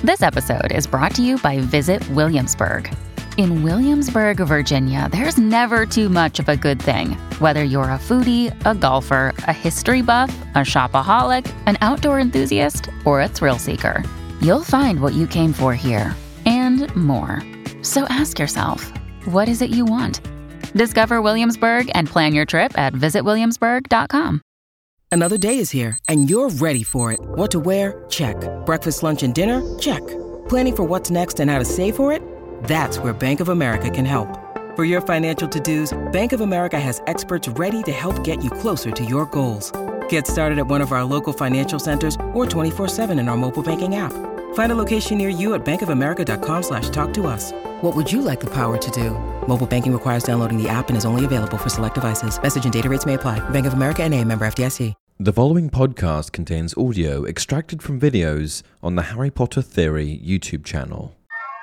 This episode is brought to you by Visit Williamsburg. In Williamsburg, Virginia, there's never too much of a good thing. Whether you're a foodie, a golfer, a history buff, a shopaholic, an outdoor enthusiast, or a thrill seeker, you'll find what you came for here and more. So ask yourself, what is it you want? Discover Williamsburg and plan your trip at visitwilliamsburg.com. Another day is here, and you're ready for it. What to wear? Check. Breakfast, lunch, and dinner? Check. Planning for what's next and how to save for it? That's where Bank of America can help. For your financial to-dos, Bank of America has experts ready to help get you closer to your goals. Get started at one of our local financial centers or 24/7 in our mobile banking app. Find a location near you at bankofamerica.com/talktous. What would you like the power to do? Mobile banking requires downloading the app and is only available for select devices. Message and data rates may apply. Bank of America N.A., member FDIC. The following podcast contains audio extracted from videos on the Harry Potter Theory YouTube channel.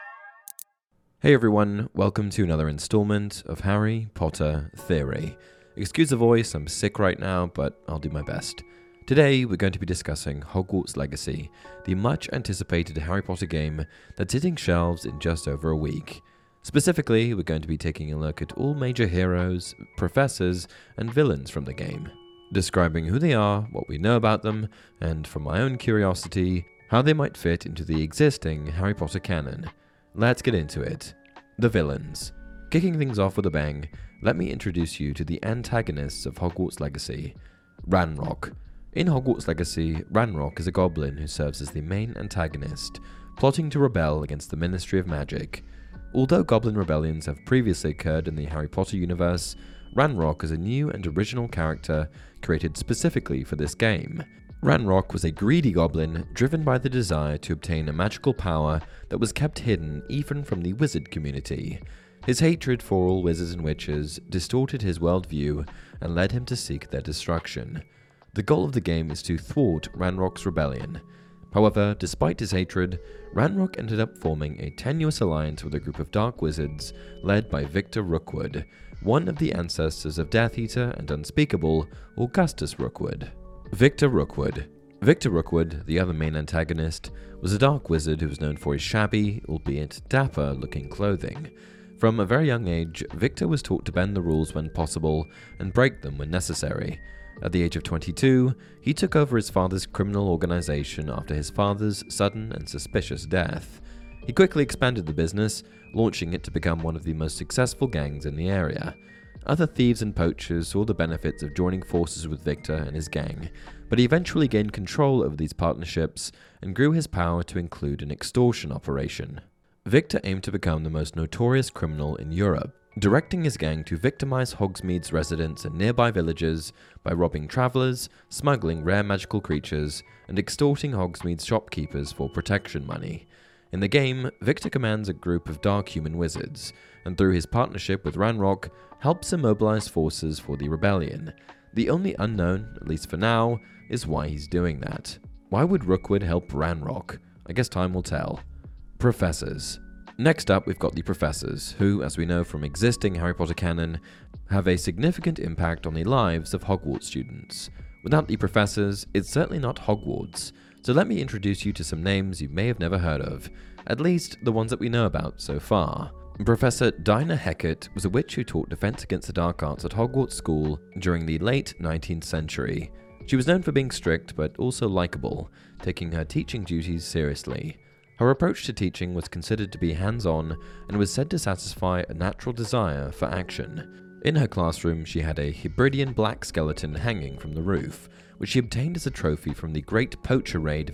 Hey everyone, welcome to another installment of Harry Potter Theory. Excuse the voice, I'm sick right now, but I'll do my best. Today we're going to be discussing Hogwarts Legacy, the much anticipated Harry Potter game that's hitting shelves in just over a week. Specifically, we're going to be taking a look at all major heroes, professors, and villains from the game, describing who they are, what we know about them, and from my own curiosity, how they might fit into the existing Harry Potter canon. Let's get into it. The villains. Kicking things off with a bang, let me introduce you to the antagonists of Hogwarts Legacy. Ranrock. In Hogwarts Legacy, Ranrock is a goblin who serves as the main antagonist, plotting to rebel against the Ministry of Magic. Although goblin rebellions have previously occurred in the Harry Potter universe, Ranrock is a new and original character created specifically for this game. Ranrock was a greedy goblin driven by the desire to obtain a magical power that was kept hidden even from the wizard community. His hatred for all wizards and witches distorted his worldview and led him to seek their destruction. The goal of the game is to thwart Ranrock's rebellion. However, despite his hatred, Ranrock ended up forming a tenuous alliance with a group of dark wizards led by Victor Rookwood, one of the ancestors of Death Eater and Unspeakable, Augustus Rookwood. Victor Rookwood. Victor Rookwood, the other main antagonist, was a dark wizard who was known for his shabby, albeit dapper-looking clothing. From a very young age, Victor was taught to bend the rules when possible and break them when necessary. At the age of 22, he took over his father's criminal organization after his father's sudden and suspicious death. He quickly expanded the business, launching it to become one of the most successful gangs in the area. Other thieves and poachers saw the benefits of joining forces with Victor and his gang, but he eventually gained control over these partnerships and grew his power to include an extortion operation. Victor aimed to become the most notorious criminal in Europe, directing his gang to victimize Hogsmeade's residents and nearby villages by robbing travelers, smuggling rare magical creatures, and extorting Hogsmeade's shopkeepers for protection money. In the game, Victor commands a group of dark human wizards, and through his partnership with Ranrock, helps him mobilize forces for the rebellion. The only unknown, at least for now, is why he's doing that. Why would Rookwood help Ranrock? I guess time will tell. Professors. Next up, we've got the professors, who, as we know from existing Harry Potter canon, have a significant impact on the lives of Hogwarts students. Without the professors, it's certainly not Hogwarts, so let me introduce you to some names you may have never heard of, at least the ones that we know about so far. Professor Dinah Hecat was a witch who taught defense against the dark arts at Hogwarts School during the late 19th century. She was known for being strict but also likable, taking her teaching duties seriously. Her approach to teaching was considered to be hands-on and was said to satisfy a natural desire for action. In her classroom, she had a Hebridean black skeleton hanging from the roof, which she obtained as a trophy from the Great Poacher Raid of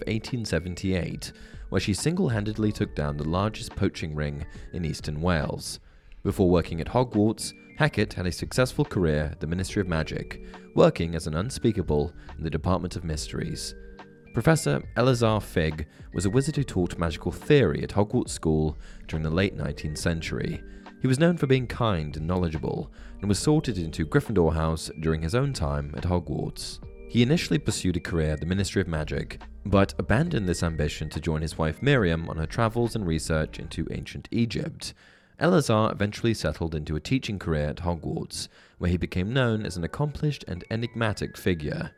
1878, where she single-handedly took down the largest poaching ring in eastern Wales. Before working at Hogwarts, Hecat had a successful career at the Ministry of Magic, working as an Unspeakable in the Department of Mysteries. Professor Eleazar Fig was a wizard who taught magical theory at Hogwarts School during the late 19th century. He was known for being kind and knowledgeable, and was sorted into Gryffindor House during his own time at Hogwarts. He initially pursued a career at the Ministry of Magic, but abandoned this ambition to join his wife Miriam on her travels and research into ancient Egypt. Eleazar eventually settled into a teaching career at Hogwarts, where he became known as an accomplished and enigmatic figure.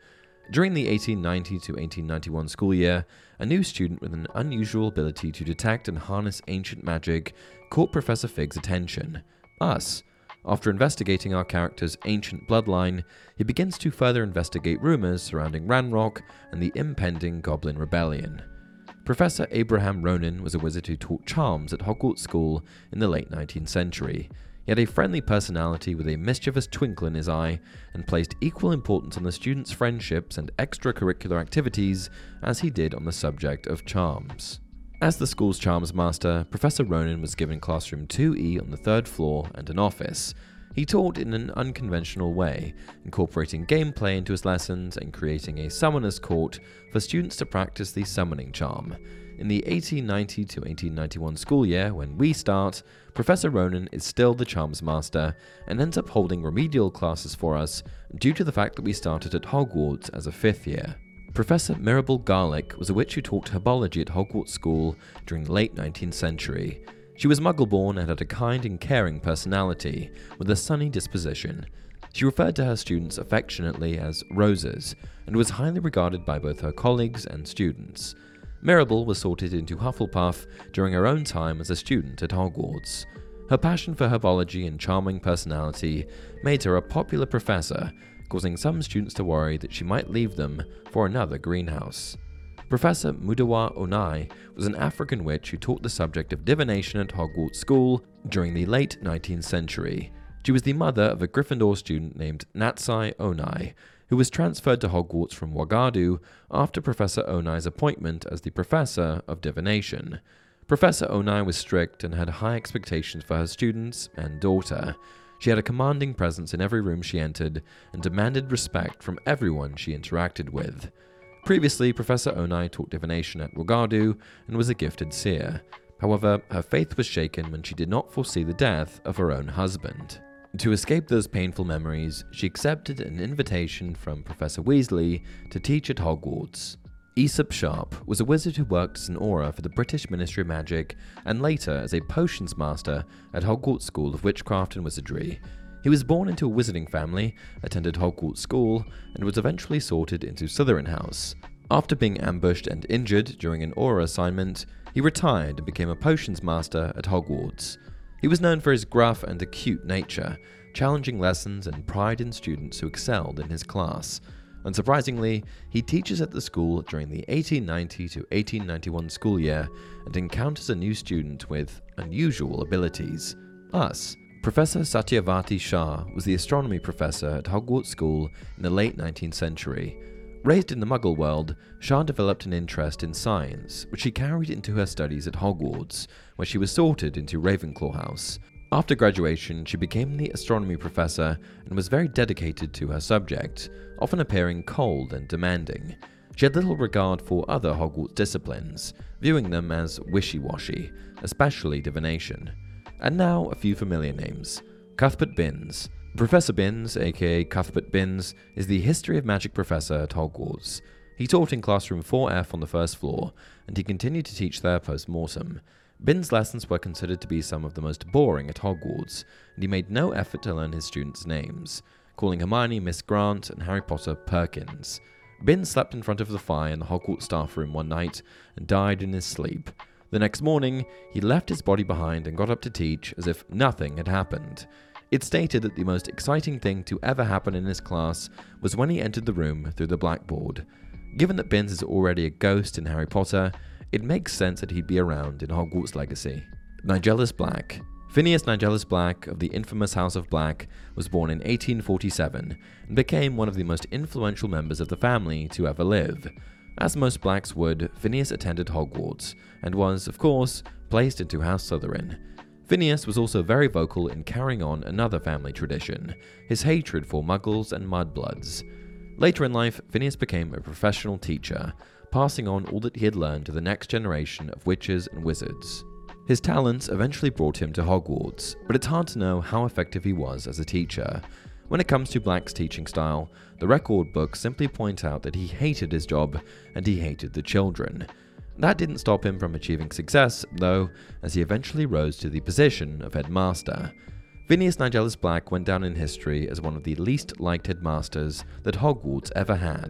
During the 1890 to 1891 school year, a new student with an unusual ability to detect and harness ancient magic caught Professor Fig's attention, us. After investigating our character's ancient bloodline, he begins to further investigate rumors surrounding Ranrock and the impending Goblin Rebellion. Professor Abraham Ronan was a wizard who taught charms at Hogwarts School in the late 19th century. He had a friendly personality with a mischievous twinkle in his eye and placed equal importance on the students' friendships and extracurricular activities as he did on the subject of charms. As the school's charms master, Professor Ronan was given classroom 2E on the 3rd floor and an office. He taught in an unconventional way, incorporating gameplay into his lessons and creating a summoner's court for students to practice the summoning charm. In the 1890 to 1891 school year, when we start, Professor Ronan is still the charms master and ends up holding remedial classes for us due to the fact that we started at Hogwarts as a 5th year. Professor Mirabel Garlick was a witch who taught herbology at Hogwarts School during the late 19th century. She was Muggle-born and had a kind and caring personality with a sunny disposition. She referred to her students affectionately as roses and was highly regarded by both her colleagues and students. Mirabel was sorted into Hufflepuff during her own time as a student at Hogwarts. Her passion for herbology and charming personality made her a popular professor, causing some students to worry that she might leave them for another greenhouse. Professor Mudawa Onai was an African witch who taught the subject of divination at Hogwarts School during the late 19th century. She was the mother of a Gryffindor student named Natsai Onai, who was transferred to Hogwarts from Wagadu after Professor Onai's appointment as the Professor of Divination. Professor Onai was strict and had high expectations for her students and daughter. She had a commanding presence in every room she entered and demanded respect from everyone she interacted with. Previously, Professor Onai taught divination at Wagadu and was a gifted seer. However, her faith was shaken when she did not foresee the death of her own husband. To escape those painful memories, she accepted an invitation from Professor Weasley to teach at Hogwarts. Aesop Sharp was a wizard who worked as an aura for the British Ministry of Magic and later as a potions master at Hogwarts School of Witchcraft and Wizardry. He was born into a wizarding family, attended Hogwarts School, and was eventually sorted into Slytherin House. After being ambushed and injured during an aura assignment, he retired and became a potions master at Hogwarts. He was known for his gruff and acute nature, challenging lessons and pride in students who excelled in his class. Unsurprisingly, he teaches at the school during the 1890 to 1891 school year and encounters a new student with unusual abilities, us. Professor Satyavati Shah was the astronomy professor at Hogwarts School in the late 19th century. Raised in the Muggle world, Shah developed an interest in science, which she carried into her studies at Hogwarts, where she was sorted into Ravenclaw House. After graduation, she became the astronomy professor and was very dedicated to her subject, often appearing cold and demanding. She had little regard for other Hogwarts disciplines, viewing them as wishy-washy, especially divination. And now a few familiar names. Cuthbert Binns. Professor Binns, aka Cuthbert Binns, is the History of Magic professor at Hogwarts. He taught in classroom 4F on the 1st floor, and he continued to teach there post-mortem. Binns' lessons were considered to be some of the most boring at Hogwarts, and he made no effort to learn his students' names, calling Hermione Miss Grant and Harry Potter Perkins. Binns slept in front of the fire in the Hogwarts staff room one night and died in his sleep. The next morning, he left his body behind and got up to teach as if nothing had happened. It's stated that the most exciting thing to ever happen in his class was when he entered the room through the blackboard. Given that Binns is already a ghost in Harry Potter, it makes sense that he'd be around in Hogwarts Legacy. Nigellus Black. Phineas Nigellus Black of the infamous House of Black was born in 1847 and became one of the most influential members of the family to ever live. As most Blacks would, Phineas attended Hogwarts and was, of course, placed into House Slytherin. Phineas was also very vocal in carrying on another family tradition, his hatred for Muggles and Mudbloods. Later in life, Phineas became a professional teacher, passing on all that he had learned to the next generation of witches and wizards. His talents eventually brought him to Hogwarts, but it's hard to know how effective he was as a teacher. When it comes to Black's teaching style, the record books simply point out that he hated his job and he hated the children. That didn't stop him from achieving success, though, as he eventually rose to the position of headmaster. Phineas Nigellus Black went down in history as one of the least liked headmasters that Hogwarts ever had.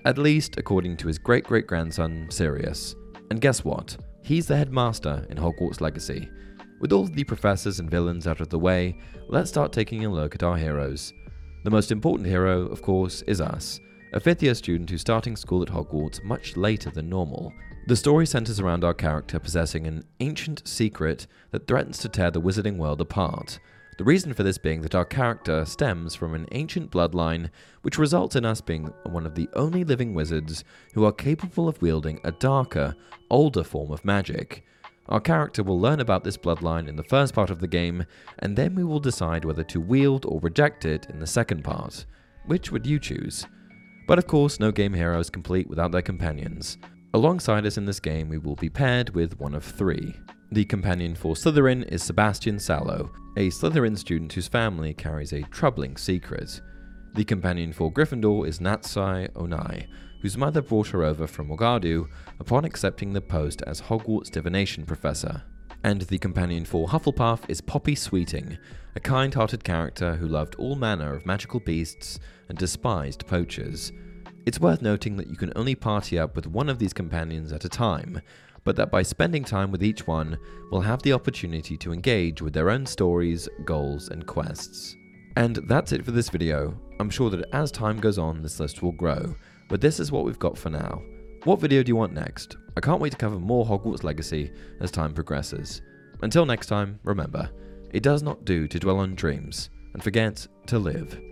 At least according to his great-great-grandson, Sirius. And guess what? He's the headmaster in Hogwarts Legacy. With all the professors and villains out of the way, let's start taking a look at our heroes. The most important hero, of course, is us, a 5th year student who's starting school at Hogwarts much later than normal. The story centers around our character possessing an ancient secret that threatens to tear the wizarding world apart. The reason for this being that our character stems from an ancient bloodline, which results in us being one of the only living wizards who are capable of wielding a darker, older form of magic. Our character will learn about this bloodline in the first part of the game, and then we will decide whether to wield or reject it in the second part. Which would you choose? But of course, no game hero is complete without their companions. Alongside us in this game, we will be paired with one of 3. The companion for Slytherin is Sebastian Sallow, a Slytherin student whose family carries a troubling secret. The companion for Gryffindor is Natsai Onai, whose mother brought her over from Mogadou upon accepting the post as Hogwarts divination professor. And the companion for Hufflepuff is Poppy Sweeting, a kind-hearted character who loved all manner of magical beasts and despised poachers. It's worth noting that you can only party up with one of these companions at a time, but that by spending time with each one, we'll have the opportunity to engage with their own stories, goals, and quests. And that's it for this video. I'm sure that as time goes on, this list will grow, but this is what we've got for now. What video do you want next? I can't wait to cover more Hogwarts Legacy as time progresses. Until next time, remember, it does not do to dwell on dreams, and forget to live.